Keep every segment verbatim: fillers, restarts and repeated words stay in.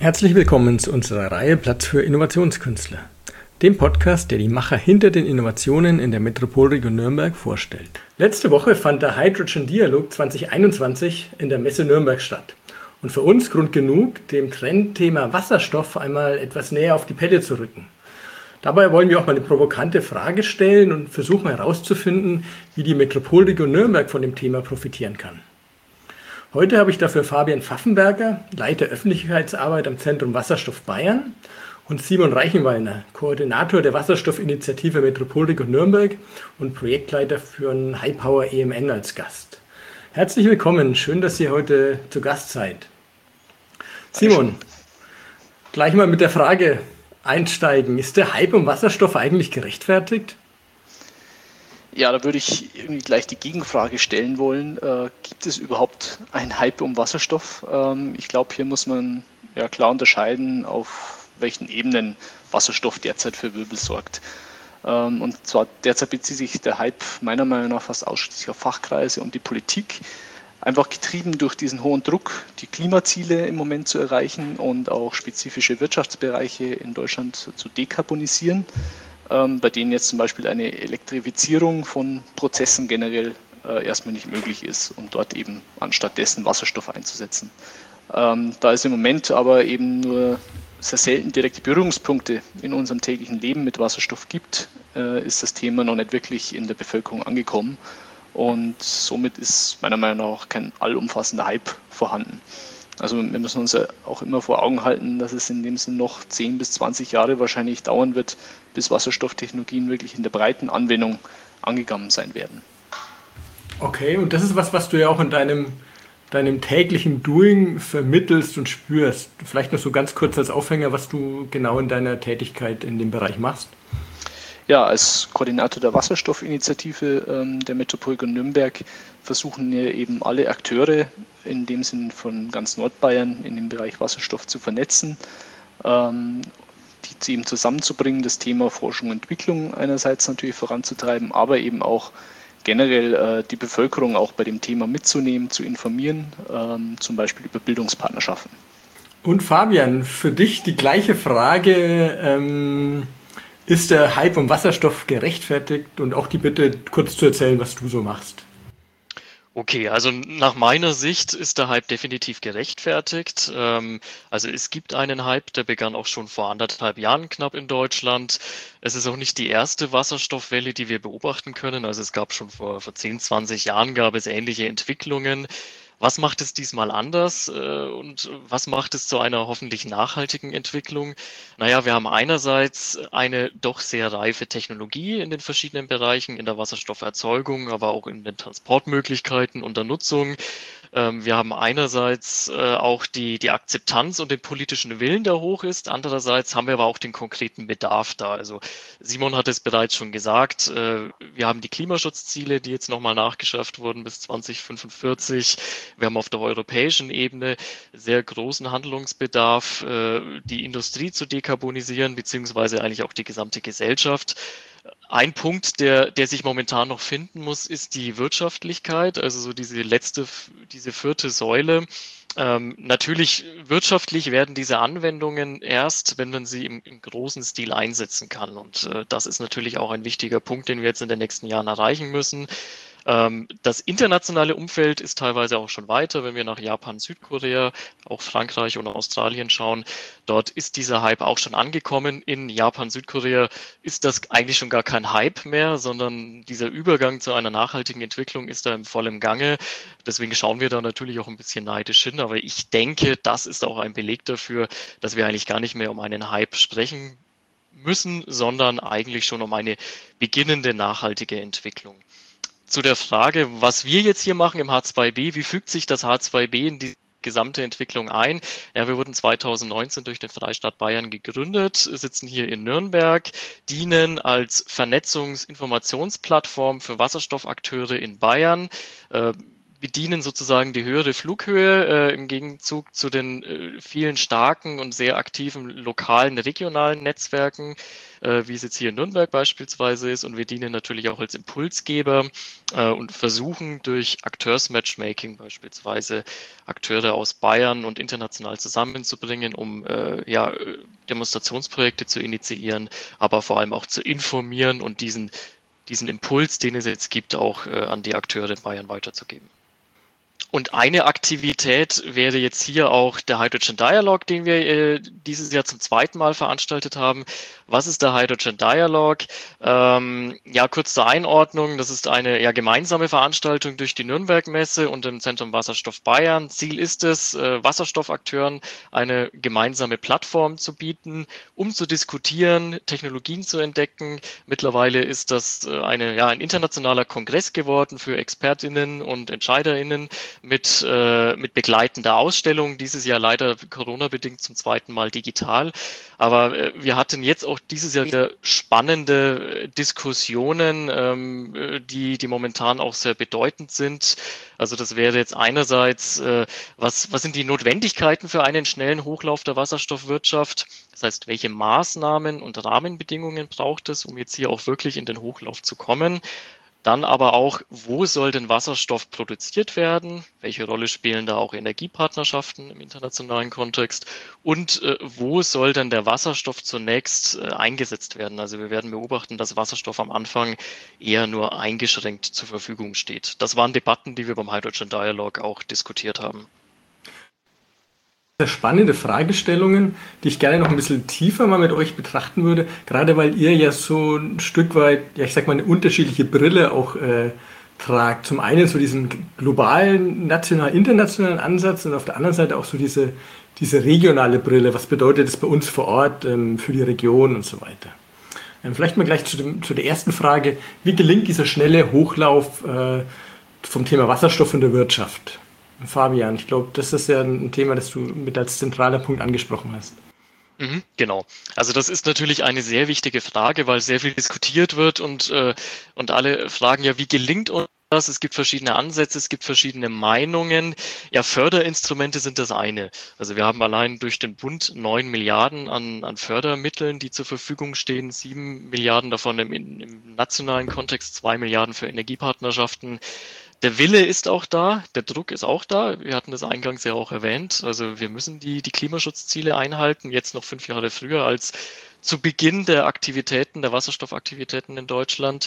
Herzlich willkommen zu unserer Reihe Platz für Innovationskünstler, dem Podcast, der die Macher hinter den Innovationen in der Metropolregion Nürnberg vorstellt. Letzte Woche fand der Hydrogen Dialog zwanzig einundzwanzig in der Messe Nürnberg statt. Und für uns Grund genug, dem Trendthema Wasserstoff einmal etwas näher auf die Pelle zu rücken. Dabei wollen wir auch mal eine provokante Frage stellen und versuchen herauszufinden, wie die Metropolregion Nürnberg von dem Thema profitieren kann. Heute habe ich dafür Fabian Pfaffenberger, Leiter Öffentlichkeitsarbeit am Zentrum Wasserstoff Bayern, und Simon Reichenwallner, Koordinator der Wasserstoffinitiative Metropolregion Nürnberg und Projektleiter für ein High Power E M N als Gast. Herzlich willkommen, schön, dass ihr heute zu Gast seid. Simon, gleich mal mit der Frage einsteigen. Ist der Hype um Wasserstoff eigentlich gerechtfertigt? Ja, da würde ich irgendwie gleich die Gegenfrage stellen wollen. Äh, gibt es überhaupt einen Hype um Wasserstoff? Ähm, ich glaube, hier muss man ja klar unterscheiden, auf welchen Ebenen Wasserstoff derzeit für Wirbel sorgt. Ähm, und zwar derzeit bezieht sich der Hype meiner Meinung nach fast ausschließlich auf Fachkreise und die Politik. Einfach getrieben durch diesen hohen Druck, die Klimaziele im Moment zu erreichen und auch spezifische Wirtschaftsbereiche in Deutschland zu dekarbonisieren, ähm, bei denen jetzt zum Beispiel eine Elektrifizierung von Prozessen generell äh, erstmal nicht möglich ist und dort eben anstattdessen Wasserstoff einzusetzen. Ähm, da es im Moment aber eben nur sehr selten direkte Berührungspunkte in unserem täglichen Leben mit Wasserstoff gibt, äh, ist das Thema noch nicht wirklich in der Bevölkerung angekommen. Und somit ist meiner Meinung nach auch kein allumfassender Hype vorhanden. Also wir müssen uns ja auch immer vor Augen halten, dass es in dem Sinne noch zehn bis zwanzig Jahre wahrscheinlich dauern wird, bis Wasserstofftechnologien wirklich in der breiten Anwendung angegangen sein werden. Okay, und das ist was, was du ja auch in deinem, deinem täglichen Doing vermittelst und spürst. Vielleicht noch so ganz kurz als Aufhänger, was du genau in deiner Tätigkeit in dem Bereich machst. Ja, als Koordinator der Wasserstoffinitiative ähm, der Metropolregion Nürnberg versuchen wir eben alle Akteure, in dem Sinn von ganz Nordbayern, in dem Bereich Wasserstoff zu vernetzen, ähm, die eben zusammenzubringen, das Thema Forschung und Entwicklung einerseits natürlich voranzutreiben, aber eben auch generell äh, die Bevölkerung auch bei dem Thema mitzunehmen, zu informieren, ähm, zum Beispiel über Bildungspartnerschaften. Und Fabian, für dich die gleiche Frage. Ähm Ist der Hype um Wasserstoff gerechtfertigt? Und auch die Bitte, kurz zu erzählen, was du so machst. Okay, also nach meiner Sicht ist der Hype definitiv gerechtfertigt. Ähm, also es gibt einen Hype, der begann auch schon vor anderthalb Jahren knapp in Deutschland. Es ist auch nicht die erste Wasserstoffwelle, die wir beobachten können. Also es gab schon vor, vor zehn, zwanzig Jahren gab es ähnliche Entwicklungen. Was macht es diesmal anders äh, und was macht es zu einer hoffentlich nachhaltigen Entwicklung? Naja, wir haben einerseits eine doch sehr reife Technologie in den verschiedenen Bereichen, in der Wasserstofferzeugung, aber auch in den Transportmöglichkeiten und der Nutzung. Ähm, wir haben einerseits äh, auch die, die Akzeptanz und den politischen Willen, der hoch ist. Andererseits haben wir aber auch den konkreten Bedarf da. Also Simon hat es bereits schon gesagt, äh, wir haben die Klimaschutzziele, die jetzt nochmal nachgeschärft wurden bis zwanzig fünfundvierzig. Wir haben auf der europäischen Ebene sehr großen Handlungsbedarf, äh, die Industrie zu dekarbonisieren, beziehungsweise eigentlich auch die gesamte Gesellschaft. Ein Punkt, der, der sich momentan noch finden muss, ist die Wirtschaftlichkeit, also so diese letzte, diese vierte Säule. Ähm, natürlich wirtschaftlich werden diese Anwendungen erst, wenn man sie im, im großen Stil einsetzen kann. Und äh, das ist natürlich auch ein wichtiger Punkt, den wir jetzt in den nächsten Jahren erreichen müssen. Ähm, das internationale Umfeld ist teilweise auch schon weiter, wenn wir nach Japan, Südkorea, auch Frankreich und Australien schauen. Dort ist dieser Hype auch schon angekommen. In Japan, Südkorea ist das eigentlich schon gar kein Hype mehr, sondern dieser Übergang zu einer nachhaltigen Entwicklung ist da im vollen Gange. Deswegen schauen wir da natürlich auch ein bisschen neidisch hin. Aber ich denke, das ist auch ein Beleg dafür, dass wir eigentlich gar nicht mehr um einen Hype sprechen müssen, sondern eigentlich schon um eine beginnende nachhaltige Entwicklung. Zu der Frage, was wir jetzt hier machen im H zwei B, wie fügt sich das H zwei B in die gesamte Entwicklung ein? Ja, wir wurden zweitausendneunzehn durch den Freistaat Bayern gegründet, sitzen hier in Nürnberg, dienen als Vernetzungs-Informationsplattform für Wasserstoffakteure in Bayern. bedienen sozusagen die höhere Flughöhe äh, im Gegenzug zu den äh, vielen starken und sehr aktiven lokalen, regionalen Netzwerken, äh, wie es jetzt hier in Nürnberg beispielsweise ist. Und wir dienen natürlich auch als Impulsgeber äh, und versuchen durch Akteursmatchmaking beispielsweise Akteure aus Bayern und international zusammenzubringen, um äh, ja, Demonstrationsprojekte zu initiieren, aber vor allem auch zu informieren und diesen, diesen Impuls, den es jetzt gibt, auch äh, an die Akteure in Bayern weiterzugeben. Und eine Aktivität wäre jetzt hier auch der Hydrogen Dialog, den wir äh, dieses Jahr zum zweiten Mal veranstaltet haben. Was ist der Hydrogen Dialog? Ähm, ja, kurz zur Einordnung. Das ist eine ja, gemeinsame Veranstaltung durch die Nürnberg-Messe und im Zentrum Wasserstoff Bayern. Ziel ist es, äh, Wasserstoffakteuren eine gemeinsame Plattform zu bieten, um zu diskutieren, Technologien zu entdecken. Mittlerweile ist das äh, eine, ja, ein internationaler Kongress geworden für ExpertInnen und EntscheiderInnen mit, äh, mit begleitender Ausstellung. Dieses Jahr leider Corona-bedingt zum zweiten Mal digital. Aber äh, wir hatten jetzt auch dieses Jahr wieder spannende Diskussionen, ähm, die, die momentan auch sehr bedeutend sind. Also das wäre jetzt einerseits, äh, was, was sind die Notwendigkeiten für einen schnellen Hochlauf der Wasserstoffwirtschaft? Das heißt, welche Maßnahmen und Rahmenbedingungen braucht es, um jetzt hier auch wirklich in den Hochlauf zu kommen? Dann aber auch, wo soll denn Wasserstoff produziert werden? Welche Rolle spielen da auch Energiepartnerschaften im internationalen Kontext? Und äh, wo soll denn der Wasserstoff zunächst äh, eingesetzt werden? Also wir werden beobachten, dass Wasserstoff am Anfang eher nur eingeschränkt zur Verfügung steht. Das waren Debatten, die wir beim Hydrogen Dialog auch diskutiert haben. Sehr spannende Fragestellungen, die ich gerne noch ein bisschen tiefer mal mit euch betrachten würde, gerade weil ihr ja so ein Stück weit, ja ich sag mal, eine unterschiedliche Brille auch äh, tragt. Zum einen so diesen globalen, national, internationalen Ansatz und auf der anderen Seite auch so diese, diese regionale Brille. Was bedeutet das bei uns vor Ort ähm, für die Region und so weiter? Ähm, vielleicht mal gleich zu, dem, zu der ersten Frage. Wie gelingt dieser schnelle Hochlauf äh, vom Thema Wasserstoff in der Wirtschaft? Fabian, ich glaube, das ist ja ein Thema, das du mit als zentraler Punkt angesprochen hast. Mhm, genau. Also das ist natürlich eine sehr wichtige Frage, weil sehr viel diskutiert wird und, äh, und alle fragen ja, wie gelingt uns das? Es gibt verschiedene Ansätze, es gibt verschiedene Meinungen. Ja, Förderinstrumente sind das eine. Also wir haben allein durch den Bund neun Milliarden an, an Fördermitteln, die zur Verfügung stehen, sieben Milliarden davon im, im nationalen Kontext, zwei Milliarden für Energiepartnerschaften. Der Wille ist auch da, der Druck ist auch da. Wir hatten das eingangs ja auch erwähnt. Also wir müssen die, die Klimaschutzziele einhalten, jetzt noch fünf Jahre früher als zu Beginn der Aktivitäten, der Wasserstoffaktivitäten in Deutschland.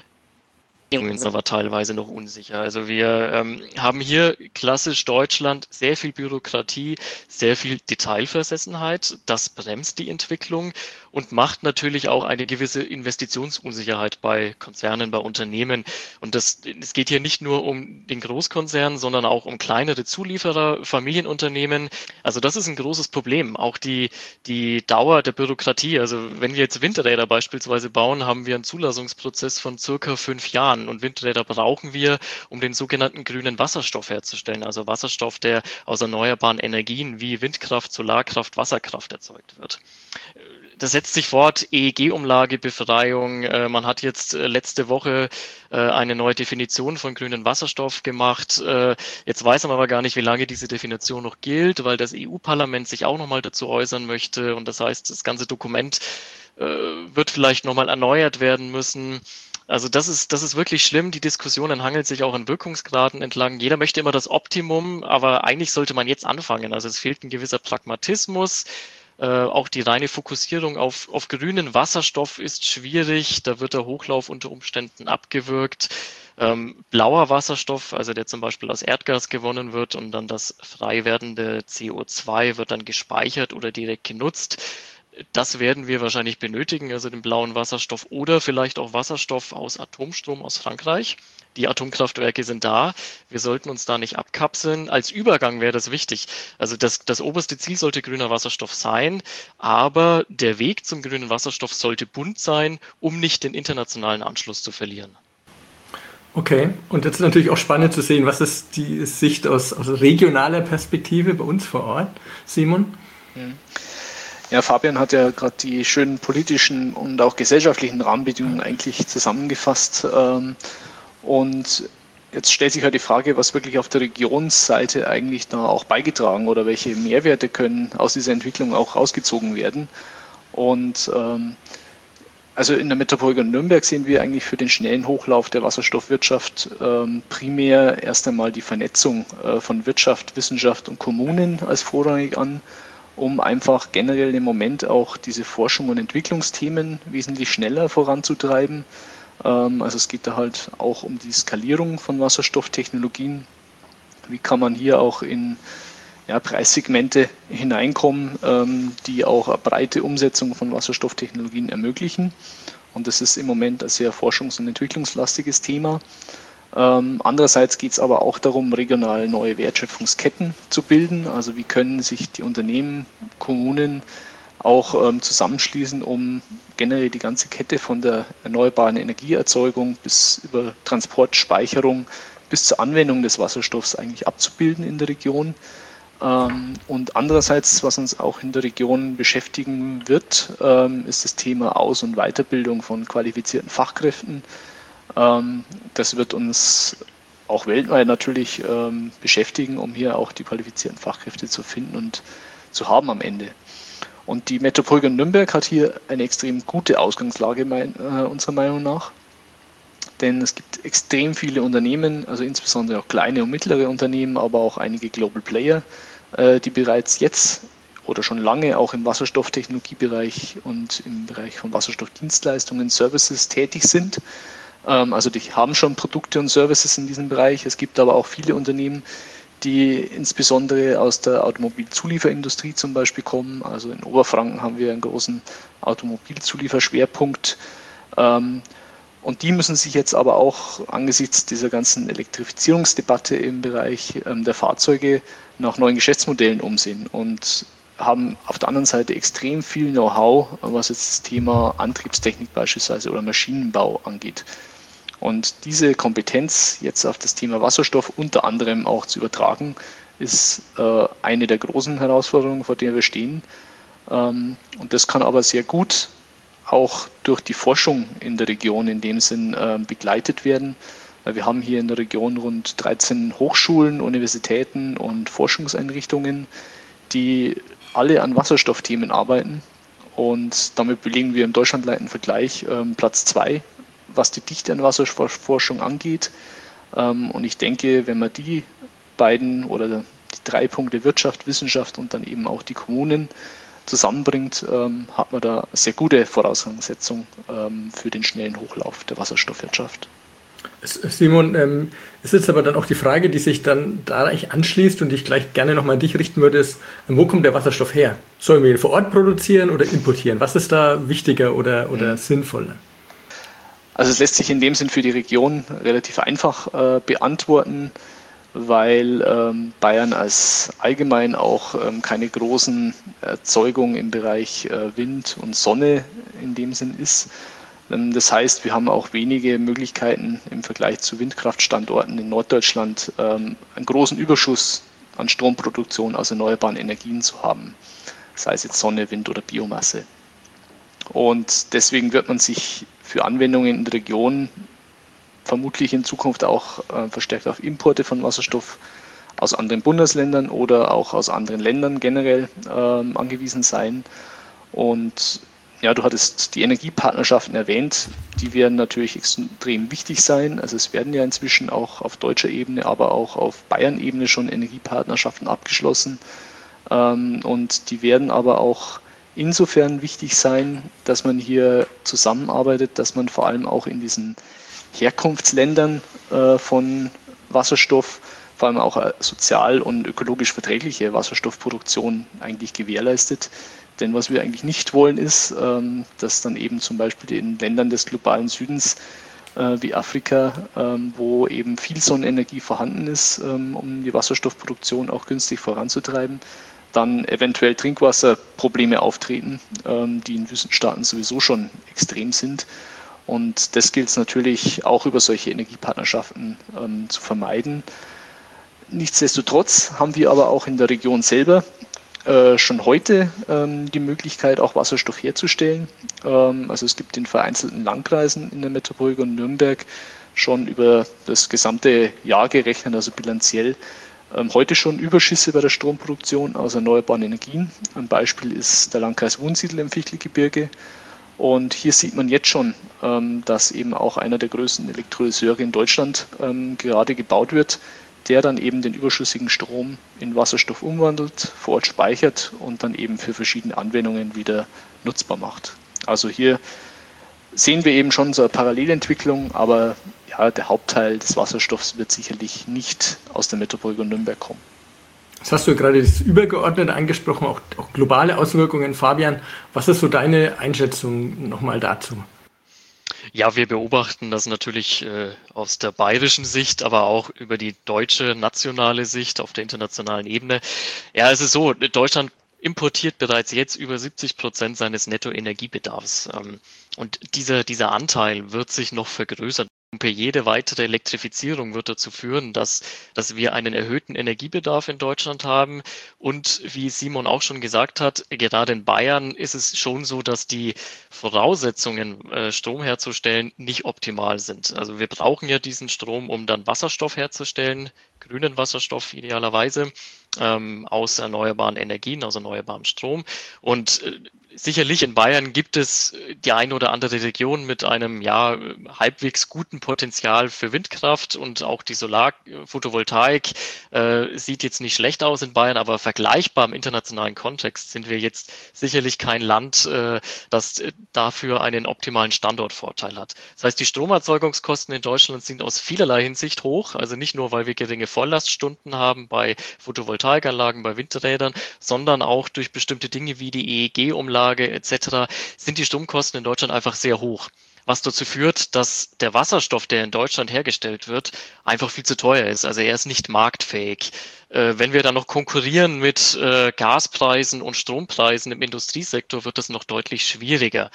Sind aber teilweise noch unsicher. Also wir ähm, haben hier klassisch Deutschland sehr viel Bürokratie, sehr viel Detailversessenheit. Das bremst die Entwicklung und macht natürlich auch eine gewisse Investitionsunsicherheit bei Konzernen, bei Unternehmen. Und das, es geht hier nicht nur um den Großkonzern, sondern auch um kleinere Zulieferer, Familienunternehmen. Also das ist ein großes Problem. Auch die, die Dauer der Bürokratie. Also wenn wir jetzt Windräder beispielsweise bauen, haben wir einen Zulassungsprozess von circa fünf Jahren. Und Windräder brauchen wir, um den sogenannten grünen Wasserstoff herzustellen. Also Wasserstoff, der aus erneuerbaren Energien wie Windkraft, Solarkraft, Wasserkraft erzeugt wird. Das setzt sich fort, E E G-Umlagebefreiung. Äh, man hat jetzt äh, letzte Woche äh, eine neue Definition von grünen Wasserstoff gemacht. Äh, jetzt weiß man aber gar nicht, wie lange diese Definition noch gilt, weil das E U-Parlament sich auch nochmal dazu äußern möchte. Und das heißt, das ganze Dokument äh, wird vielleicht nochmal erneuert werden müssen. Also das ist, das ist wirklich schlimm. Die Diskussionen hangeln sich auch an Wirkungsgraden entlang. Jeder möchte immer das Optimum, aber eigentlich sollte man jetzt anfangen. Also es fehlt ein gewisser Pragmatismus. Äh, auch die reine Fokussierung auf, auf grünen Wasserstoff ist schwierig. Da wird der Hochlauf unter Umständen abgewürgt. Ähm, blauer Wasserstoff, also der zum Beispiel aus Erdgas gewonnen wird und dann das frei werdende C O zwei wird dann gespeichert oder direkt genutzt. Das werden wir wahrscheinlich benötigen, also den blauen Wasserstoff oder vielleicht auch Wasserstoff aus Atomstrom aus Frankreich. Die Atomkraftwerke sind da. Wir sollten uns da nicht abkapseln. Als Übergang wäre das wichtig. Also das, das oberste Ziel sollte grüner Wasserstoff sein, aber der Weg zum grünen Wasserstoff sollte bunt sein, um nicht den internationalen Anschluss zu verlieren. Okay, und jetzt ist natürlich auch spannend zu sehen, was ist die Sicht aus, aus regionaler Perspektive bei uns vor Ort, Simon? Hm. Ja, Fabian hat ja gerade die schönen politischen und auch gesellschaftlichen Rahmenbedingungen eigentlich zusammengefasst. Und Jetzt stellt sich halt die Frage, was wirklich auf der Regionsseite eigentlich da auch beigetragen oder welche Mehrwerte können aus dieser Entwicklung auch rausgezogen werden. Und ähm, also in der Metropolregion Nürnberg sehen wir eigentlich für den schnellen Hochlauf der Wasserstoffwirtschaft ähm, primär erst einmal die Vernetzung äh, von Wirtschaft, Wissenschaft und Kommunen als vorrangig an, um einfach generell im Moment auch diese Forschung und Entwicklungsthemen wesentlich schneller voranzutreiben. Also es geht da halt auch um die Skalierung von Wasserstofftechnologien. Wie kann man hier auch in ja, Preissegmente hineinkommen, ähm, die auch eine breite Umsetzung von Wasserstofftechnologien ermöglichen. Und das ist im Moment ein sehr forschungs- und entwicklungslastiges Thema. Ähm, andererseits geht es aber auch darum, regional neue Wertschöpfungsketten zu bilden. Also wie können sich die Unternehmen, Kommunen auch ähm, zusammenschließen, um generell die ganze Kette von der erneuerbaren Energieerzeugung bis über Transport, Speicherung bis zur Anwendung des Wasserstoffs eigentlich abzubilden in der Region. Ähm, und andererseits, was uns auch in der Region beschäftigen wird, ähm, ist das Thema Aus- und Weiterbildung von qualifizierten Fachkräften. Ähm, das wird uns auch weltweit natürlich ähm, beschäftigen, um hier auch die qualifizierten Fachkräfte zu finden und zu haben am Ende. Und die Metropolregion Nürnberg hat hier eine extrem gute Ausgangslage mein, äh, unserer Meinung nach. Denn es gibt extrem viele Unternehmen, also insbesondere auch kleine und mittlere Unternehmen, aber auch einige Global Player, äh, die bereits jetzt oder schon lange auch im Wasserstofftechnologiebereich und im Bereich von Wasserstoffdienstleistungen, Services tätig sind. Ähm, also die haben schon Produkte und Services in diesem Bereich. Es gibt aber auch viele Unternehmen, die insbesondere aus der Automobilzulieferindustrie zum Beispiel kommen. Also in Oberfranken haben wir einen großen Automobilzulieferschwerpunkt. Ähm, und die müssen sich jetzt aber auch angesichts dieser ganzen Elektrifizierungsdebatte im Bereich ähm, der Fahrzeuge nach neuen Geschäftsmodellen umsehen und haben auf der anderen Seite extrem viel Know-how, was jetzt das Thema Antriebstechnik beispielsweise oder Maschinenbau angeht. Und diese Kompetenz jetzt auf das Thema Wasserstoff unter anderem auch zu übertragen, ist äh, eine der großen Herausforderungen, vor der wir stehen. Ähm, und das kann aber sehr gut auch durch die Forschung in der Region in dem Sinn äh, begleitet werden. Weil wir haben hier in der Region rund dreizehn Hochschulen, Universitäten und Forschungseinrichtungen, die alle an Wasserstoffthemen arbeiten. Und damit belegen wir im deutschlandweiten Vergleich ähm, Platz zwei, was die Dichte an Wasserstoffforschung angeht. Und ich denke, wenn man die beiden oder die drei Punkte Wirtschaft, Wissenschaft und dann eben auch die Kommunen zusammenbringt, hat man da sehr gute Voraussetzungen für den schnellen Hochlauf der Wasserstoffwirtschaft. Simon, ähm, es ist aber dann auch die Frage, die sich dann da anschließt und die ich gleich gerne nochmal an dich richten würde, ist, wo kommt der Wasserstoff her? Sollen wir ihn vor Ort produzieren oder importieren? Was ist da wichtiger oder, oder mhm. sinnvoller? Also es lässt sich in dem Sinn für die Region relativ einfach äh, beantworten, weil ähm, Bayern als allgemein auch ähm, keine großen Erzeugungen im Bereich äh, Wind und Sonne in dem Sinn ist. Ähm, das heißt, wir haben auch wenige Möglichkeiten im Vergleich zu Windkraftstandorten in Norddeutschland ähm, einen großen Überschuss an Stromproduktion aus erneuerbaren Energien zu haben, sei es jetzt Sonne, Wind oder Biomasse. Und deswegen wird man sich für Anwendungen in der Region vermutlich in Zukunft auch äh, verstärkt auf Importe von Wasserstoff aus anderen Bundesländern oder auch aus anderen Ländern generell ähm, angewiesen sein. Und ja, du hattest die Energiepartnerschaften erwähnt, die werden natürlich extrem wichtig sein. Also es werden ja inzwischen auch auf deutscher Ebene, aber auch auf Bayern-Ebene schon Energiepartnerschaften abgeschlossen. Ähm, und die werden aber auch insofern wichtig sein, dass man hier zusammenarbeitet, dass man vor allem auch in diesen Herkunftsländern äh, von Wasserstoff, vor allem auch sozial und ökologisch verträgliche Wasserstoffproduktion eigentlich gewährleistet. Denn was wir eigentlich nicht wollen, ist, ähm, dass dann eben zum Beispiel in Ländern des globalen Südens äh, wie Afrika, ähm, wo eben viel Sonnenenergie vorhanden ist, ähm, um die Wasserstoffproduktion auch günstig voranzutreiben, dann eventuell Trinkwasserprobleme auftreten, ähm, die in Wüstenstaaten sowieso schon extrem sind. Und das gilt es natürlich auch über solche Energiepartnerschaften ähm, zu vermeiden. Nichtsdestotrotz haben wir aber auch in der Region selber äh, schon heute ähm, die Möglichkeit, auch Wasserstoff herzustellen. Ähm, also es gibt in vereinzelten Landkreisen in der Metropolregion Nürnberg schon über das gesamte Jahr gerechnet, also bilanziell, heute schon Überschüsse bei der Stromproduktion aus erneuerbaren Energien. Ein Beispiel ist der Landkreis Wunsiedel im Fichtelgebirge. Und hier sieht man jetzt schon, dass eben auch einer der größten Elektrolyseure in Deutschland gerade gebaut wird, der dann eben den überschüssigen Strom in Wasserstoff umwandelt, vor Ort speichert und dann eben für verschiedene Anwendungen wieder nutzbar macht. Also hier sehen wir eben schon so eine Parallelentwicklung, aber ja, der Hauptteil des Wasserstoffs wird sicherlich nicht aus der Metropolregion Nürnberg kommen. Jetzt hast du gerade das Übergeordnete angesprochen, auch, auch globale Auswirkungen. Fabian, was ist so deine Einschätzung nochmal dazu? Ja, wir beobachten das natürlich äh, aus der bayerischen Sicht, aber auch über die deutsche nationale Sicht auf der internationalen Ebene. Ja, es ist so, Deutschland importiert bereits jetzt über siebzig Prozent seines Nettoenergiebedarfs. Ähm, und dieser, dieser Anteil wird sich noch vergrößern. Jede weitere Elektrifizierung wird dazu führen, dass, dass wir einen erhöhten Energiebedarf in Deutschland haben. Und wie Simon auch schon gesagt hat, gerade in Bayern ist es schon so, dass die Voraussetzungen, äh, Strom herzustellen, nicht optimal sind. Also wir brauchen ja diesen Strom, um dann Wasserstoff herzustellen, grünen Wasserstoff idealerweise, ähm, aus erneuerbaren Energien, aus erneuerbarem Strom. Und äh, sicherlich in Bayern gibt es die eine oder andere Region mit einem ja halbwegs guten Potenzial für Windkraft und auch die Solar-Photovoltaik äh, sieht jetzt nicht schlecht aus in Bayern, aber vergleichbar im internationalen Kontext sind wir jetzt sicherlich kein Land, äh, das dafür einen optimalen Standortvorteil hat. Das heißt, die Stromerzeugungskosten in Deutschland sind aus vielerlei Hinsicht hoch, also nicht nur, weil wir geringe Volllaststunden haben bei Photovoltaikanlagen, bei Windrädern, sondern auch durch bestimmte Dinge wie die E E G-Umlage et cetera sind die Stromkosten in Deutschland einfach sehr hoch, was dazu führt, dass der Wasserstoff, der in Deutschland hergestellt wird, einfach viel zu teuer ist. Also er ist nicht marktfähig. Äh, wenn wir dann noch konkurrieren mit äh, Gaspreisen und Strompreisen im Industriesektor, wird das noch deutlich schwieriger.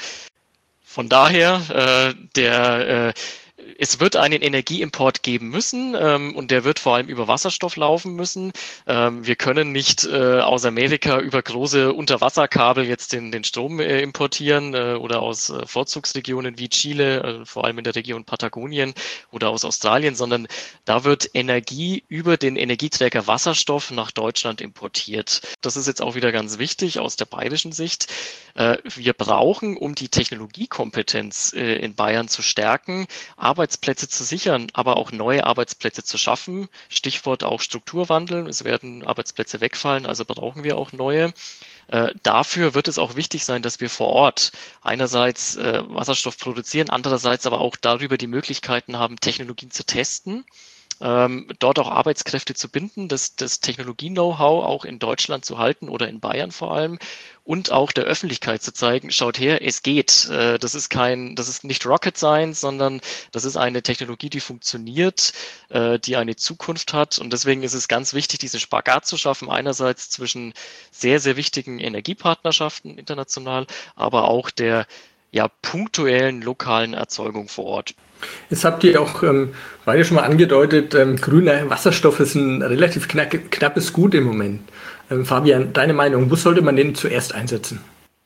Von daher, äh, der äh, es wird einen Energieimport geben müssen ähm, und der wird vor allem über Wasserstoff laufen müssen. Ähm, wir können nicht äh, aus Amerika über große Unterwasserkabel jetzt den, den Strom äh, importieren äh, oder aus äh, Vorzugsregionen wie Chile, äh, vor allem in der Region Patagonien oder aus Australien, sondern da wird Energie über den Energieträger Wasserstoff nach Deutschland importiert. Das ist jetzt auch wieder ganz wichtig aus der bayerischen Sicht. Äh, wir brauchen, um die Technologiekompetenz äh, in Bayern zu stärken, Arbeitsplätze zu sichern, aber auch neue Arbeitsplätze zu schaffen. Stichwort auch Strukturwandel. Es werden Arbeitsplätze wegfallen, also brauchen wir auch neue. Äh, dafür wird es auch wichtig sein, dass wir vor Ort einerseits äh, Wasserstoff produzieren, andererseits aber auch darüber die Möglichkeiten haben, Technologien zu testen. Ähm, dort auch Arbeitskräfte zu binden, das, das Technologie-Know-how auch in Deutschland zu halten oder in Bayern vor allem und auch der Öffentlichkeit zu zeigen, schaut her, es geht. Äh, das ist kein, das ist nicht Rocket Science, sondern das ist eine Technologie, die funktioniert, äh, die eine Zukunft hat und deswegen ist es ganz wichtig, diesen Spagat zu schaffen, einerseits zwischen sehr, sehr wichtigen Energiepartnerschaften international, aber auch der ja, punktuellen lokalen Erzeugung vor Ort. Jetzt habt ihr auch ähm, beide schon mal angedeutet, ähm, grüner Wasserstoff ist ein relativ knack, knappes Gut im Moment. Ähm, Fabian, deine Meinung, wo sollte man den zuerst einsetzen?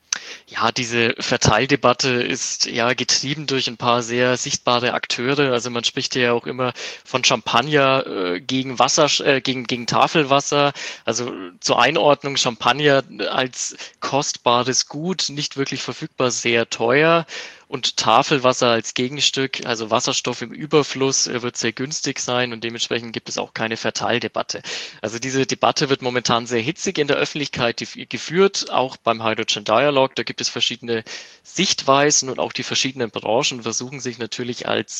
Ja, diese Verteildebatte ist ja getrieben durch ein paar sehr sichtbare Akteure. Also man spricht ja auch immer von Champagner äh, gegen Wasser, äh, gegen, gegen Tafelwasser. Also zur Einordnung Champagner als kostbares Gut, nicht wirklich verfügbar, sehr teuer. Und Tafelwasser als Gegenstück, also Wasserstoff im Überfluss, wird sehr günstig sein und dementsprechend gibt es auch keine Verteildebatte. Also diese Debatte wird momentan sehr hitzig in der Öffentlichkeit geführt, auch beim Hydrogen Dialogue. Da gibt es verschiedene Sichtweisen und auch die verschiedenen Branchen versuchen sich natürlich als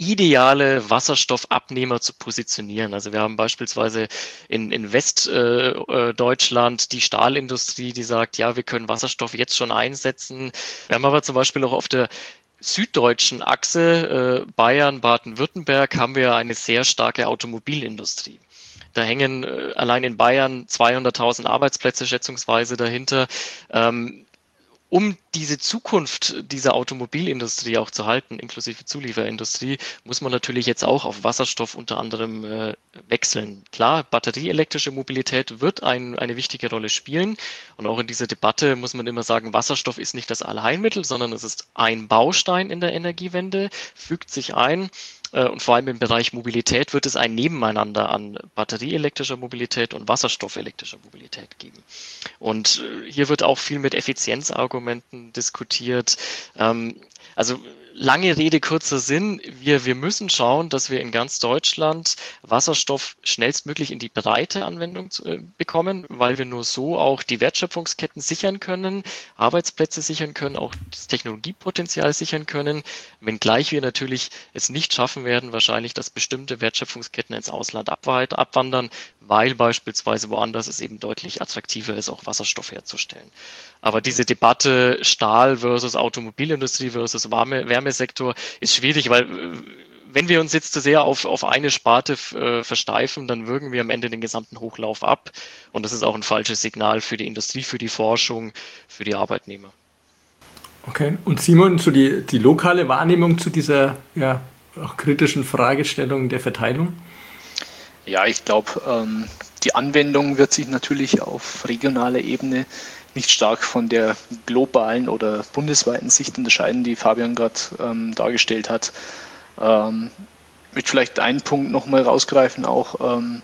ideale Wasserstoffabnehmer zu positionieren. Also wir haben beispielsweise in, in Westdeutschland äh, die Stahlindustrie, die sagt, ja, wir können Wasserstoff jetzt schon einsetzen. Wir haben aber zum Beispiel auch auf der süddeutschen Achse, äh, Bayern, Baden-Württemberg, haben wir eine sehr starke Automobilindustrie. Da hängen äh, allein in Bayern zweihunderttausend Arbeitsplätze schätzungsweise dahinter. Ähm, Um diese Zukunft dieser Automobilindustrie auch zu halten, inklusive Zulieferindustrie, muss man natürlich jetzt auch auf Wasserstoff unter anderem äh, wechseln. Klar, batterieelektrische Mobilität wird ein, eine wichtige Rolle spielen. Und auch in dieser Debatte muss man immer sagen, Wasserstoff ist nicht das Allheilmittel, sondern es ist ein Baustein in der Energiewende, fügt sich ein. Und vor allem im Bereich Mobilität wird es ein Nebeneinander an batterieelektrischer Mobilität und wasserstoffelektrischer Mobilität geben. Und hier wird auch viel mit Effizienzargumenten diskutiert. Also lange Rede, kurzer Sinn. Wir, wir müssen schauen, dass wir in ganz Deutschland Wasserstoff schnellstmöglich in die breite Anwendung zu, äh, bekommen, weil wir nur so auch die Wertschöpfungsketten sichern können, Arbeitsplätze sichern können, auch das Technologiepotenzial sichern können, wenngleich wir natürlich es nicht schaffen werden, wahrscheinlich, dass bestimmte Wertschöpfungsketten ins Ausland abwandern, weil beispielsweise woanders es eben deutlich attraktiver ist, auch Wasserstoff herzustellen. Aber diese Debatte Stahl versus Automobilindustrie versus Wärme, Wärmesektor ist schwierig, weil wenn wir uns jetzt zu sehr auf, auf eine Sparte äh, versteifen, dann würgen wir am Ende den gesamten Hochlauf ab. Und das ist auch ein falsches Signal für die Industrie, für die Forschung, für die Arbeitnehmer. Okay. Und Simon, so die, die lokale Wahrnehmung zu dieser ja, auch kritischen Fragestellung der Verteilung? Ja, ich glaube, ähm, die Anwendung wird sich natürlich auf regionaler Ebene nicht stark von der globalen oder bundesweiten Sicht unterscheiden, die Fabian gerade ähm, dargestellt hat. Ähm, ich möchte vielleicht einen Punkt nochmal rausgreifen, auch ähm,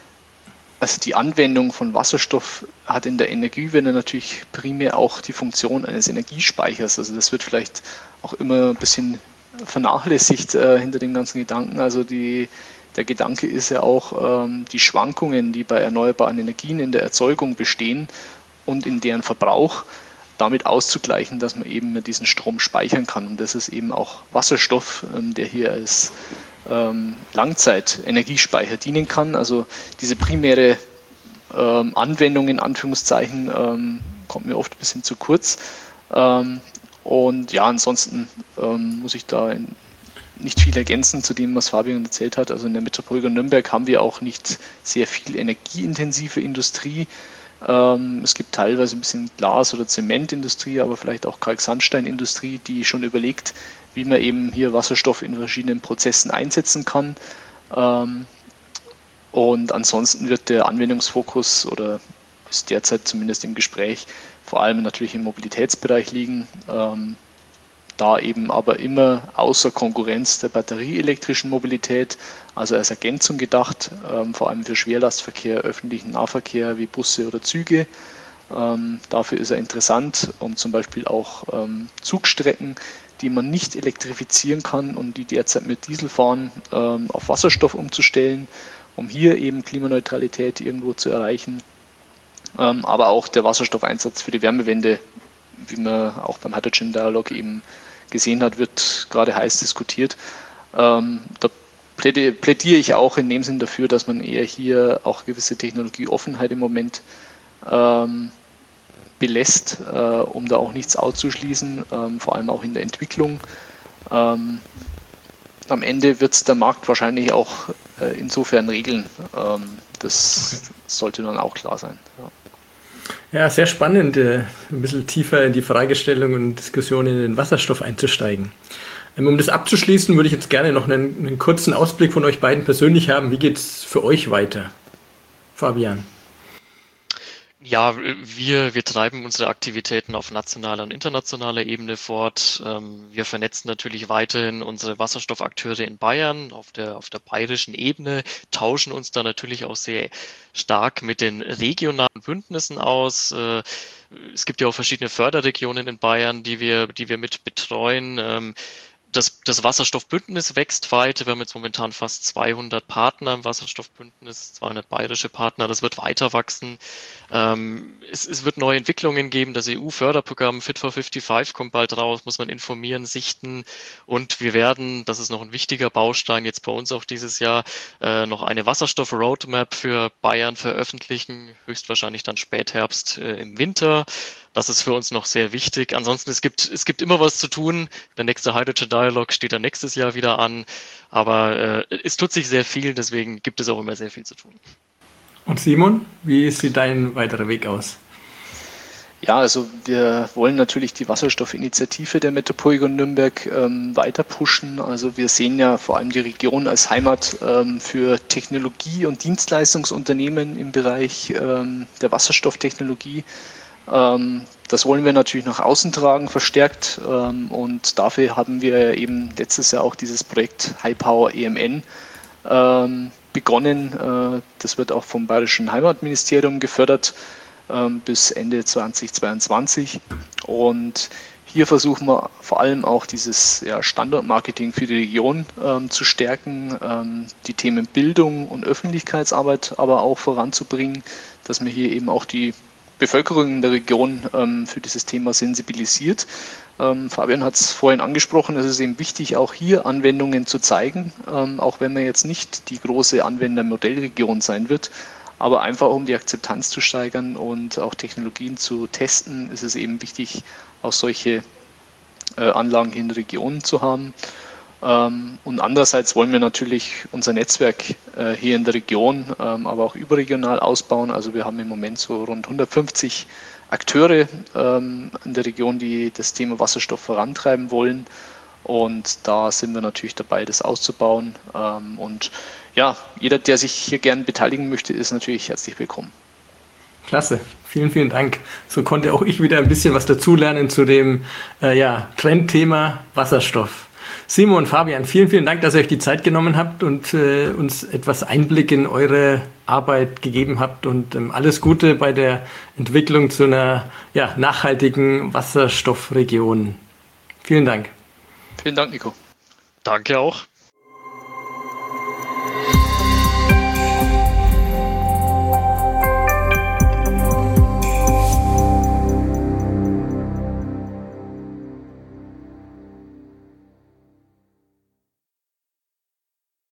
also die Anwendung von Wasserstoff hat in der Energiewende natürlich primär auch die Funktion eines Energiespeichers. Also das wird vielleicht auch immer ein bisschen vernachlässigt äh, hinter den ganzen Gedanken. Also die Der Gedanke ist ja auch, ähm, die Schwankungen, die bei erneuerbaren Energien in der Erzeugung bestehen und in deren Verbrauch, damit auszugleichen, dass man eben diesen Strom speichern kann. Und das ist eben auch Wasserstoff, ähm, der hier als ähm, Langzeitenergiespeicher dienen kann. Also diese primäre ähm, Anwendung in Anführungszeichen ähm, kommt mir oft ein bisschen zu kurz. Ähm, und ja, ansonsten ähm, muss ich da in nicht viel ergänzen zu dem, was Fabian erzählt hat. Also in der Metropole Nürnberg haben wir auch nicht sehr viel energieintensive Industrie. Ähm, es gibt teilweise ein bisschen Glas- oder Zementindustrie, aber vielleicht auch Kalksandsteinindustrie, die schon überlegt, wie man eben hier Wasserstoff in verschiedenen Prozessen einsetzen kann. Ähm, und ansonsten wird der Anwendungsfokus oder ist derzeit zumindest im Gespräch vor allem natürlich im Mobilitätsbereich liegen. Ähm, da eben aber immer außer Konkurrenz der batterieelektrischen Mobilität, also als Ergänzung gedacht, ähm, vor allem für Schwerlastverkehr, öffentlichen Nahverkehr wie Busse oder Züge. Ähm, dafür ist er interessant, um zum Beispiel auch ähm, Zugstrecken, die man nicht elektrifizieren kann und die derzeit mit Diesel fahren, ähm, auf Wasserstoff umzustellen, um hier eben Klimaneutralität irgendwo zu erreichen. Ähm, aber auch der Wasserstoffeinsatz für die Wärmewende, wie man auch beim Hydrogen Dialog eben gesehen hat, wird gerade heiß diskutiert. Ähm, da plädiere ich auch in dem Sinn dafür, dass man eher hier auch gewisse Technologieoffenheit im Moment ähm, belässt, äh, um da auch nichts auszuschließen, ähm, vor allem auch in der Entwicklung. Ähm, am Ende wird es der Markt wahrscheinlich auch äh, insofern regeln. Ähm, das sollte dann auch klar sein. Ja. Ja, sehr spannend, ein bisschen tiefer in die Fragestellung und Diskussion in den Wasserstoff einzusteigen. Um das abzuschließen, würde ich jetzt gerne noch einen, einen kurzen Ausblick von euch beiden persönlich haben. Wie geht es für euch weiter? Fabian. Ja, wir, wir treiben unsere Aktivitäten auf nationaler und internationaler Ebene fort. Wir vernetzen natürlich weiterhin unsere Wasserstoffakteure in Bayern auf der, auf der bayerischen Ebene, tauschen uns da natürlich auch sehr stark mit den regionalen Bündnissen aus. Es gibt ja auch verschiedene Förderregionen in Bayern, die wir, die wir mit betreuen. Das, das Wasserstoffbündnis wächst weiter. Wir haben jetzt momentan fast zweihundert Partner im Wasserstoffbündnis, zweihundert bayerische Partner. Das wird weiter wachsen. Ähm, es, es wird neue Entwicklungen geben. Das E U-Förderprogramm Fit for fünfundfünfzig kommt bald raus, muss man informieren, sichten. Und wir werden, das ist noch ein wichtiger Baustein jetzt bei uns auch dieses Jahr, äh, noch eine Wasserstoff-Roadmap für Bayern veröffentlichen, höchstwahrscheinlich dann Spätherbst äh, im Winter. Das ist für uns noch sehr wichtig. Ansonsten, es gibt, es gibt immer was zu tun. Der nächste Hydrogen Dialog steht dann nächstes Jahr wieder an. Aber äh, es tut sich sehr viel, deswegen gibt es auch immer sehr viel zu tun. Und Simon, wie sieht dein weiterer Weg aus? Ja, also wir wollen natürlich die Wasserstoffinitiative der Metropolregion Nürnberg ähm, weiter pushen. Also wir sehen ja vor allem die Region als Heimat ähm, für Technologie- und Dienstleistungsunternehmen im Bereich ähm, der Wasserstofftechnologie. Ähm, das wollen wir natürlich nach außen tragen, verstärkt. Ähm, und dafür haben wir eben letztes Jahr auch dieses Projekt High Power E M N ähm, begonnen. Äh, das wird auch vom Bayerischen Heimatministerium gefördert ähm, bis Ende zweitausendzweiundzwanzig. Und hier versuchen wir vor allem auch dieses ja, Standortmarketing für die Region ähm, zu stärken, ähm, die Themen Bildung und Öffentlichkeitsarbeit aber auch voranzubringen, dass man hier eben auch die Bevölkerung in der Region ähm, für dieses Thema sensibilisiert. Ähm, Fabian hat es vorhin angesprochen, es ist eben wichtig, auch hier Anwendungen zu zeigen, ähm, auch wenn man jetzt nicht die große Anwendermodellregion sein wird. Aber einfach um die Akzeptanz zu steigern und auch Technologien zu testen, ist es eben wichtig, auch solche äh, Anlagen hier in der Region zu haben. Ähm, und andererseits wollen wir natürlich unser Netzwerk äh, hier in der Region, ähm, aber auch überregional ausbauen. Also wir haben im Moment so rund hundertfünfzig Akteure ähm, in der Region, die das Thema Wasserstoff vorantreiben wollen. Und da sind wir natürlich dabei, das auszubauen. Ähm, und ja, jeder, der sich hier gern beteiligen möchte, ist natürlich herzlich willkommen. Klasse, vielen, vielen Dank. So konnte auch ich wieder ein bisschen was dazulernen zu dem äh, ja, Trendthema Wasserstoff. Simon, Fabian, vielen, vielen Dank, dass ihr euch die Zeit genommen habt und äh, uns etwas Einblick in eure Arbeit gegeben habt und ähm, alles Gute bei der Entwicklung zu einer ja, nachhaltigen Wasserstoffregion. Vielen Dank. Vielen Dank, Nico. Danke auch.